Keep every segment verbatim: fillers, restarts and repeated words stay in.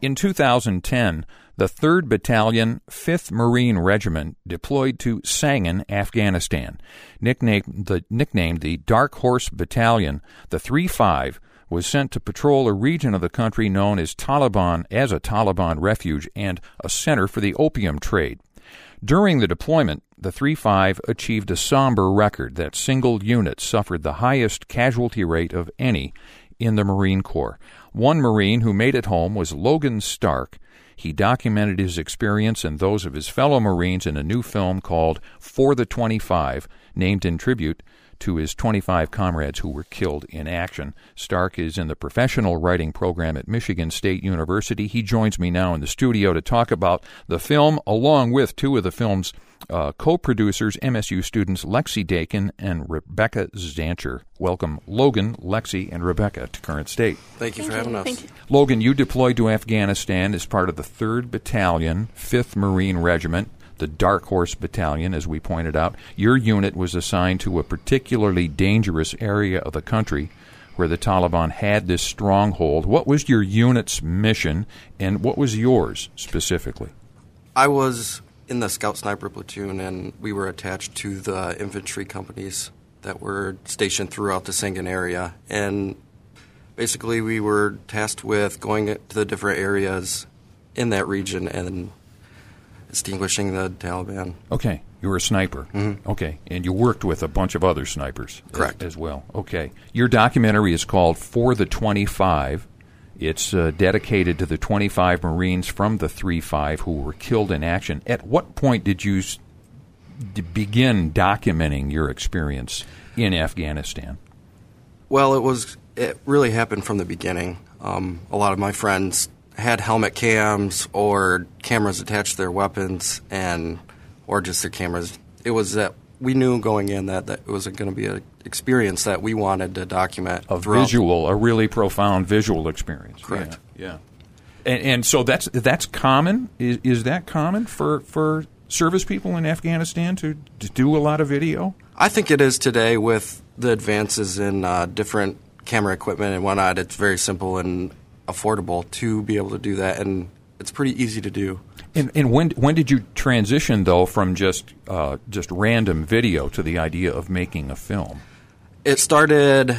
In two thousand ten, the third Battalion, fifth Marine Regiment deployed to Sangin, Afghanistan. Nicknamed the, nicknamed the Dark Horse Battalion, the three five was sent to patrol a region of the country known as Taliban as a Taliban refuge and a center for the opium trade. During the deployment, the three five achieved a somber record that single unit suffered the highest casualty rate of any in the Marine Corps. One Marine who made it home was Logan Stark. He documented his experience and those of his fellow Marines in a new film called For the twenty-five, named in tribute to his twenty-five comrades who were killed in action. Stark is in the professional writing program at Michigan State University. He joins me now in the studio to talk about the film, along with two of the film's uh, co-producers, M S U students Lexi Dakin and Rebecca Zancher. Welcome, Logan, Lexi, and Rebecca to Current State. Thank you Thank for having you. us. Thank you. Logan, you deployed to Afghanistan as part of the third Battalion, fifth Marine Regiment, the Dark Horse Battalion, as we pointed out. Your unit was assigned to a particularly dangerous area of the country where the Taliban had this stronghold. What was your unit's mission, and what was yours specifically? I was in the Scout Sniper Platoon, and we were attached to the infantry companies that were stationed throughout the Sangin area. And basically we were tasked with going to the different areas in that region and extinguishing the Taliban. Okay, you were a sniper. Mm-hmm. Okay, and you worked with a bunch of other snipers. Correct. As, as well. Okay. Your documentary is called For the twenty-five. It's uh, dedicated to the twenty-five Marines from the three five who were killed in action. At what point did you s- d- begin documenting your experience in Afghanistan? Well, it was it really happened from the beginning. Um, a lot of my friends had helmet cams or cameras attached to their weapons, and or just their cameras. It was that we knew going in that, that it was going to be an experience that we wanted to document. A throughout. visual, a really profound visual experience. Correct. Yeah. yeah. And, and so that's that's common. Is is that common for, for service people in Afghanistan to, to do a lot of video? I think it is today with the advances in uh, different camera equipment and whatnot. It's very simple and affordable to be able to do that, and it's pretty easy to do. And, and when when did you transition, though, from just uh, just random video to the idea of making a film? It started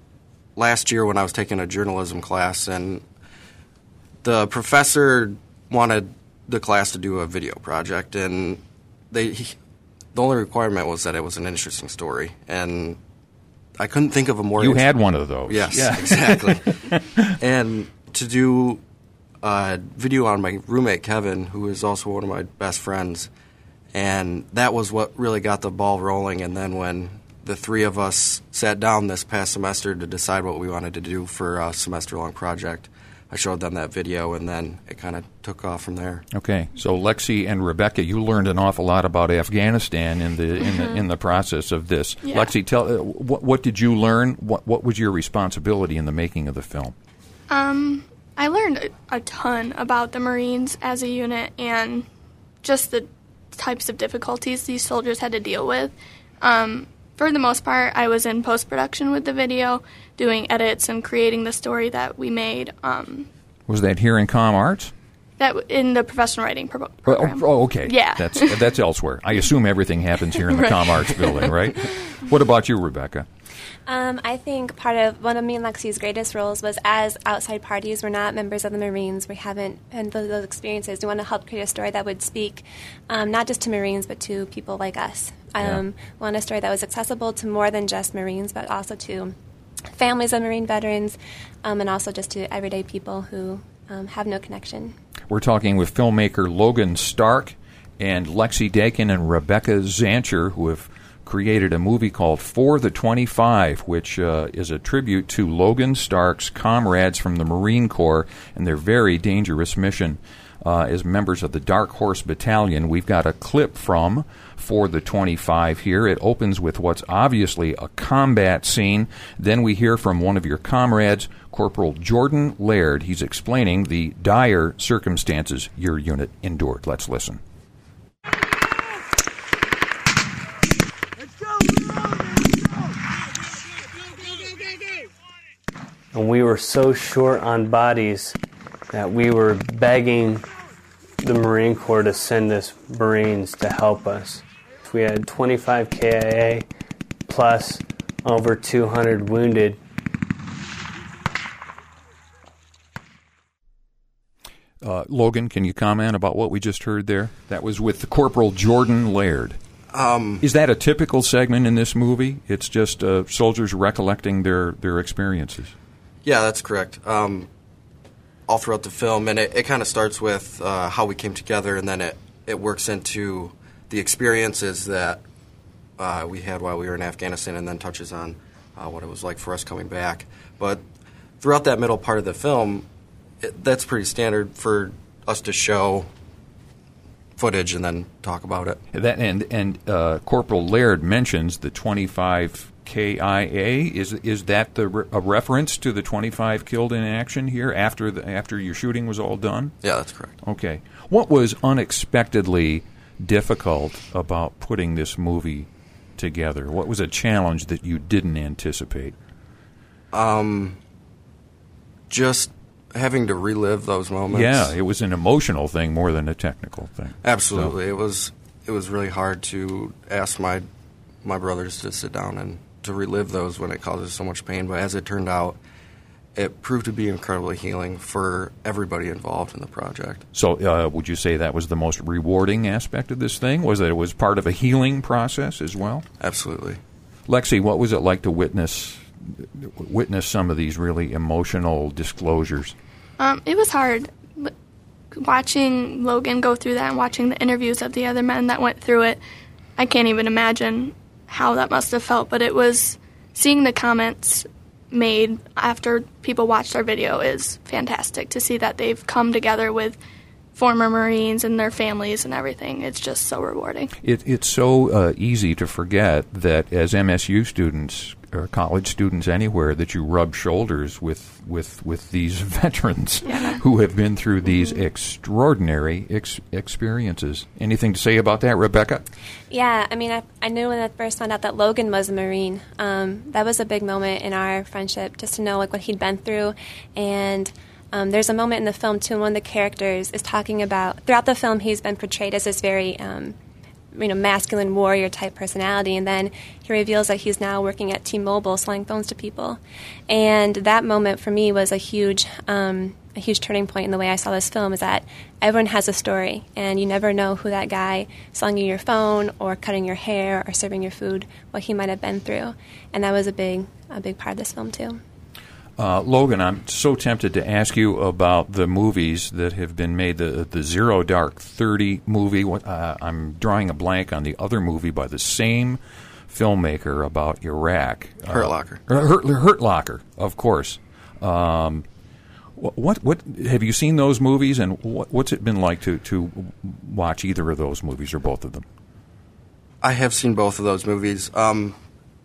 last year when I was taking a journalism class, and the professor wanted the class to do a video project, and they he, the only requirement was that it was an interesting story, and I couldn't think of a more... You had one of those. Yes, yeah. exactly. And to do a video on my roommate, Kevin, who is also one of my best friends, and that was what really got the ball rolling. And then when the three of us sat down this past semester to decide what we wanted to do for a semester-long project, I showed them that video, and then it kind of took off from there. Okay, so Lexi and Rebecca, you learned an awful lot about Afghanistan in the in the in the process of this. Yeah. Lexi, tell uh, what what did you learn? What what was your responsibility in the making of the film? Um, I learned a, a ton about the Marines as a unit and just the types of difficulties these soldiers had to deal with. Um, for the most part, I was in post-production with the video, doing edits and creating the story that we made. Um, Was that here in Com Arts? that in the professional writing pro- Oh, program. oh, okay. Yeah. That's that's elsewhere. I assume everything happens here in the Right. Com Arts building, right? What about you, Rebecca? Um, I think part of one of me and Lexi's greatest roles was as outside parties. We're not members of the Marines. We haven't had those, those experiences. We want to help create a story that would speak um, not just to Marines but to people like us. Um, Yeah. Want a story that was accessible to more than just Marines but also to families of Marine veterans um, and also just to everyday people who um, have no connection. We're talking with filmmaker Logan Stark and Lexi Dakin and Rebecca Zancher, who have created a movie called For the twenty-five, which uh, is a tribute to Logan Stark's comrades from the Marine Corps and their very dangerous mission uh, as members of the Dark Horse Battalion. We've got a clip from For the twenty-five here. It opens with what's obviously a combat scene. Then we hear from one of your comrades, Corporal Jordan Laird. He's explaining the dire circumstances your unit endured. Let's listen. And we were so short on bodies that we were begging the Marine Corps to send us Marines to help us. We had twenty-five K I A plus over two hundred wounded. Uh, Logan, can you comment about what we just heard there? That was with Corporal Jordan Laird. Um, Is that a typical segment in this movie? It's just uh, soldiers recollecting their, their experiences. Yeah, that's correct. Um, all throughout the film, and it, it kind of starts with uh, how we came together, and then it, it works into the experiences that uh, we had while we were in Afghanistan, and then touches on uh, what it was like for us coming back. But throughout that middle part of the film, it, that's pretty standard for us to show footage and then talk about it. That and and uh, Corporal Laird mentions the twenty-five K I A. Is is that the re- a reference to the twenty-five killed in action here after the, after your shooting was all done? Yeah, that's correct. Okay. What was unexpectedly difficult about putting this movie together? What was a challenge that you didn't anticipate? Um, just having to relive those moments. Yeah, it was an emotional thing more than a technical thing. Absolutely. So. It was it was really hard to ask my my brothers to sit down and to relive those when it causes so much pain. But as it turned out, it proved to be incredibly healing for everybody involved in the project. So uh, would you say that was the most rewarding aspect of this thing? Was that it was part of a healing process as well? Absolutely. Lexi, what was it like to witness witness some of these really emotional disclosures? Um, it was hard. Watching Logan go through that and watching the interviews of the other men that went through it, I can't even imagine how that must have felt. But it was seeing the comments made after people watched our video is fantastic to see that they've come together with former Marines and their families and everything. It's just so rewarding. It, it's so uh, easy to forget that as M S U students or college students anywhere that you rub shoulders with with, with these veterans yeah. who have been through these extraordinary ex- experiences. Anything to say about that, Rebecca? Yeah, I mean, I, I knew when I first found out that Logan was a Marine. Um, that was a big moment in our friendship, just to know like what he'd been through. And um, there's a moment in the film, too, and one of the characters is talking about, throughout the film, he's been portrayed as this very um, you know, masculine warrior type personality, and then he reveals that he's now working at T-Mobile selling phones to people. And that moment for me was a huge um, a huge turning point in the way I saw this film, is that everyone has a story, and you never know who that guy selling you your phone or cutting your hair or serving your food, what he might have been through. And that was a big a big part of this film too. Uh, Logan, I'm so tempted to ask you about the movies that have been made, the the Zero Dark Thirty movie. What, uh, I'm drawing a blank on the other movie by the same filmmaker about Iraq. Hurt Locker. Uh, Hurt, Hurt Locker, of course. Um, what what have you seen those movies, and what, what's it been like to, to watch either of those movies or both of them? I have seen both of those movies, um,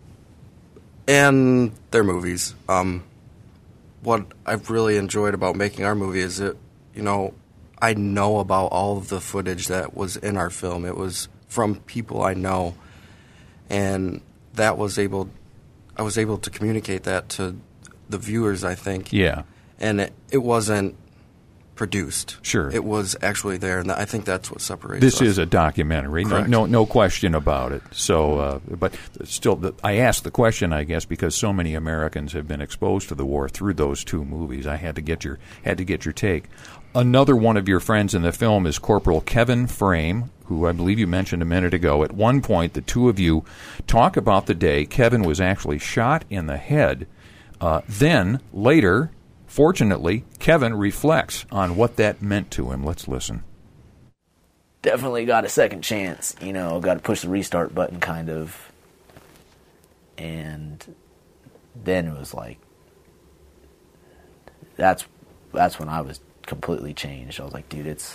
and they're movies. Um, what I've really enjoyed about making our movie is that, you know, I know about all of the footage that was in our film. It was from people I know, and that was able, I was able to communicate that to the viewers, I think. Yeah. And it, it wasn't produced. Sure. It was actually there, and I think that's what separates This us. is a documentary, no, no no question about it. So, uh, but still, the, I asked the question, I guess, because so many Americans have been exposed to the war through those two movies. I had to get your had to get your take. Another one of your friends in the film is Corporal Kevin Frame, who I believe you mentioned a minute ago. At one point, the two of you talk about the day Kevin was actually shot in the head. Uh, then, later, fortunately, Kevin reflects on what that meant to him. Let's listen. Definitely got a second chance, you know, got to push the restart button kind of. And then it was like, that's that's when I was completely changed. I was like, dude, it's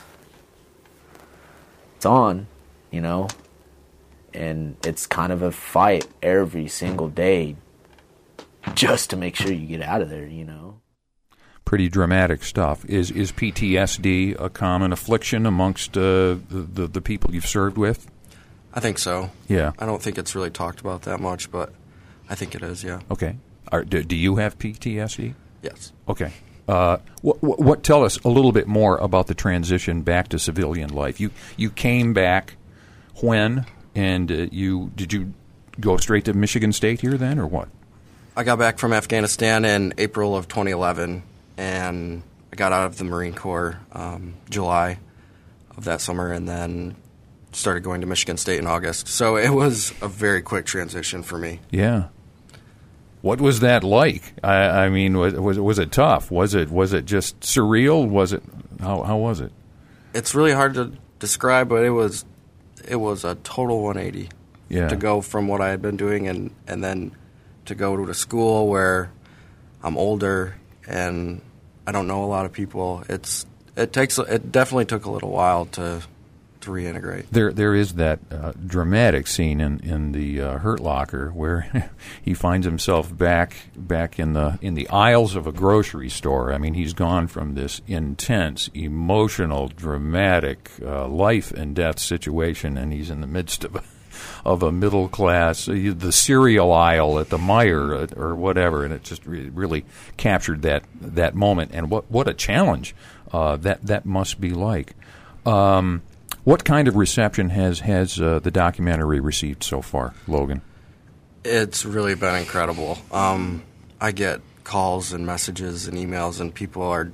it's on, you know, and it's kind of a fight every single day just to make sure you get out of there, you know. Pretty dramatic stuff. Is is P T S D a common affliction amongst uh, the, the the people you've served with? I think so. Yeah. I don't think it's really talked about that much, but I think it is, yeah. Okay. Are, do, do you have P T S D? Yes. Okay. Uh, what, what? Tell us a little bit more about the transition back to civilian life. You you came back when, and uh, you did you go straight to Michigan State here then, or what? I got back from Afghanistan in April of twenty eleven, and I got out of the Marine Corps um, July of that summer, and then started going to Michigan State in August. So it was a very quick transition for me. Yeah. What was that like? I, I mean, was, was was it tough? Was it was it just surreal? Was it how how was it? It's really hard to describe, but it was it was a total one eighty. Yeah. To go from what I had been doing and, and then to go to a school where I'm older and I don't know a lot of people. It's it takes it definitely took a little while to to reintegrate. There there is that uh, dramatic scene in in the uh, Hurt Locker where he finds himself back back in the in the aisles of a grocery store. I mean, he's gone from this intense, emotional, dramatic uh, life and death situation, and he's in the midst of a of a middle class, uh, the cereal aisle at the Meijer uh, or whatever, and it just re- really captured that that moment. And what what a challenge uh, that that must be like. Um, what kind of reception has has uh, the documentary received so far, Logan? It's really been incredible. Um, I get calls and messages and emails, and people are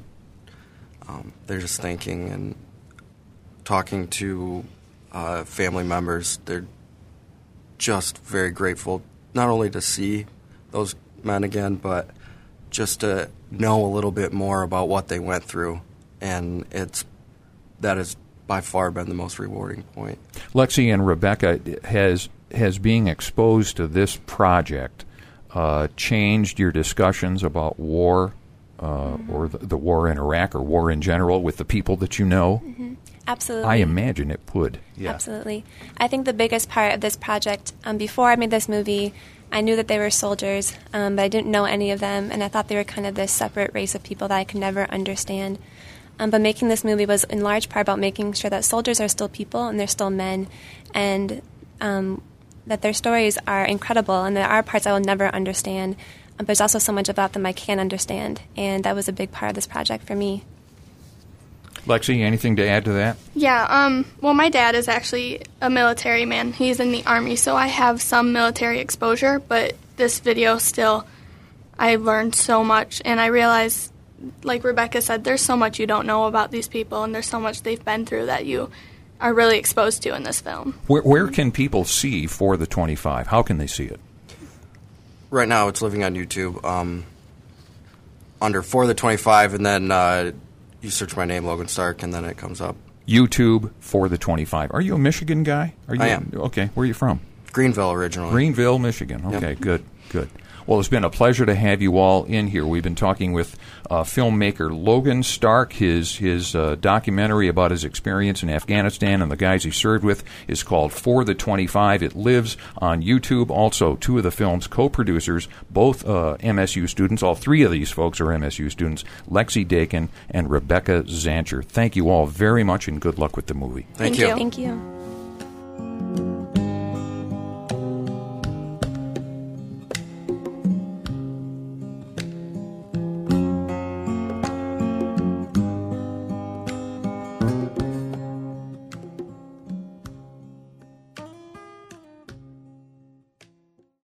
um, they're just thinking and talking to uh, family members. They're just very grateful, not only to see those men again, but just to know a little bit more about what they went through, and it's that has by far been the most rewarding point. Lexi and Rebecca, has has being exposed to this project uh, changed your discussions about war uh, mm-hmm. or the, the war in Iraq or war in general with the people that you know? Mm-hmm. Absolutely. I imagine it would. Yeah. Absolutely. I think the biggest part of this project, um, before I made this movie, I knew that they were soldiers, um, but I didn't know any of them, and I thought they were kind of this separate race of people that I could never understand. Um, but making this movie was in large part about making sure that soldiers are still people and they're still men, and um, that their stories are incredible, and there are parts I will never understand, um, but there's also so much about them I can understand, and that was a big part of this project for me. Lexi, anything to add to that? Yeah, um, well, my dad is actually a military man. He's in the Army, so I have some military exposure, but this video still, I learned so much, and I realized, like Rebecca said, there's so much you don't know about these people, and there's so much they've been through that you are really exposed to in this film. Where, where can people see For the twenty-five? How can they see it? Right now it's living on YouTube um, under For the twenty-five, and then uh, you search my name, Logan Stark, and then it comes up. YouTube For the twenty-five. Are you a Michigan guy? Are you, I am. Okay, where are you from? Greenville originally. Greenville, Michigan. Okay, yep. good, good. Well, it's been a pleasure to have you all in here. We've been talking with uh, filmmaker Logan Stark. His his uh, documentary about his experience in Afghanistan and the guys he served with is called For the twenty-five. It lives on YouTube. Also, two of the film's co-producers, both uh, M S U students, all three of these folks are M S U students, Lexi Dakin and Rebecca Zancher. Thank you all very much, and good luck with the movie. Thank, Thank you. you. Thank you.